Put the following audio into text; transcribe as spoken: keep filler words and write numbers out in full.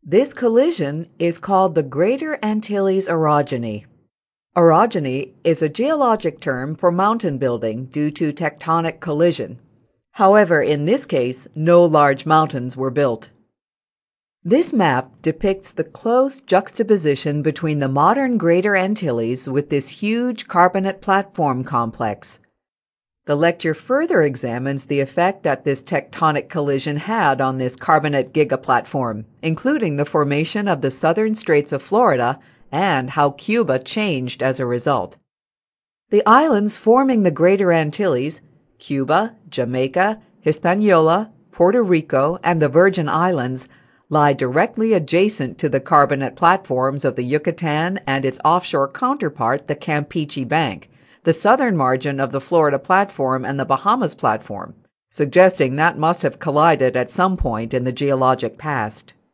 This collision is called the Greater Antilles orogeny. Orogeny is a geologic term for mountain building due to tectonic collision. However, in this case, no large mountains were built. This map depicts the close juxtaposition between the modern Greater Antilles with this huge carbonate platform complex. The lecture further examines the effect that this tectonic collision had on this carbonate gigaplatform, including the formation of the southern Straits of Florida and how Cuba changed as a result. The islands forming the Greater Antilles, Cuba, Jamaica, Hispaniola, Puerto Rico, and the Virgin Islands, lie directly adjacent to the carbonate platforms of the Yucatan and its offshore counterpart, the Campeche Bank, the southern margin of the Florida platform and the Bahamas platform, suggesting that must have collided at some point in the geologic past.